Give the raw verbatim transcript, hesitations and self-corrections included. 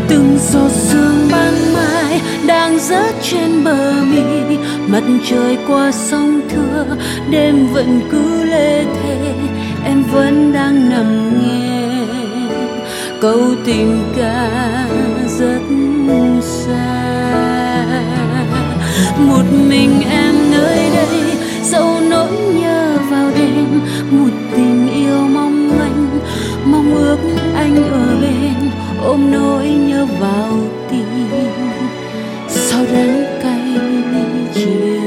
Từng giọt sương ban mai đang rớt trên bờ mi, mặt trời qua sông thưa, đêm vẫn cứ lê thê, em vẫn đang nằm nghe câu tình ca rất xa. Một mình em nơi đây dẫu nỗi nhớ vào đêm, một tình yêu mong manh, mong ước anh ở bên, ôm nỗi nhớ vào tim, sao đắng cay ly chia.